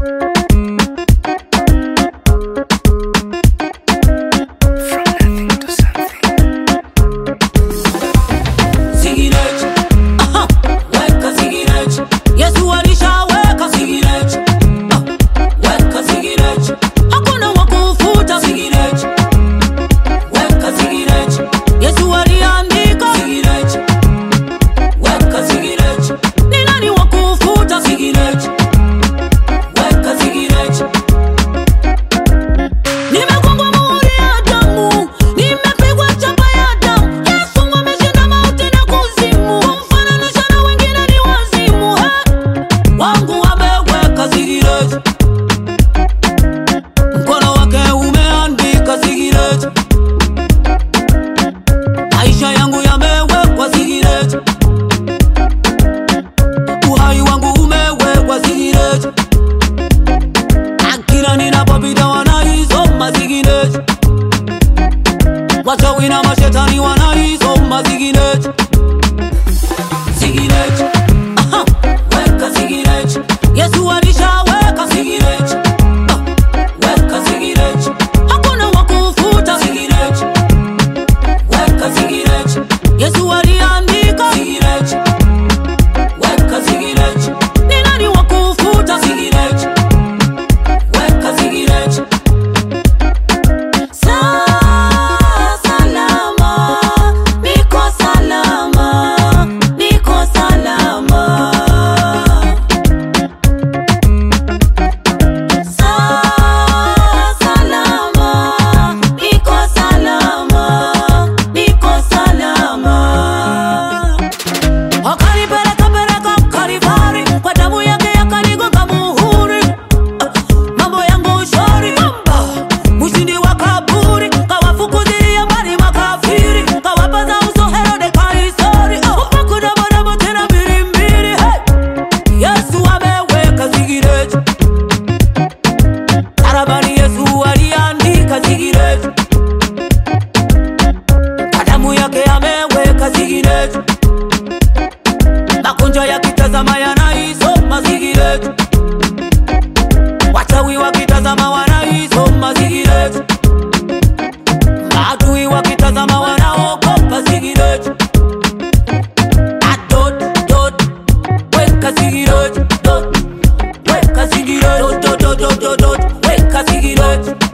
Wachawi na mashetani wanaisoma siginet. Siginet, weka siginet. Yesu alishaweka siginet. Weka siginet. Hakuna wakufuta siginet. Weka siginet. Yesu aliandika siginet. Weka siginet. Ni nani wakufuta siginet? Weka siginet. Magonjwa yakitazama yanaisoma sigiret. Wachawi wakitazama wanaisoma sigiret. Maadui wakitazama wanaogopa sigiret. Dot, dot, weka sigiret. Dot, weka sigiret. Dot, dot, dot, dot, dot, weka sigiret.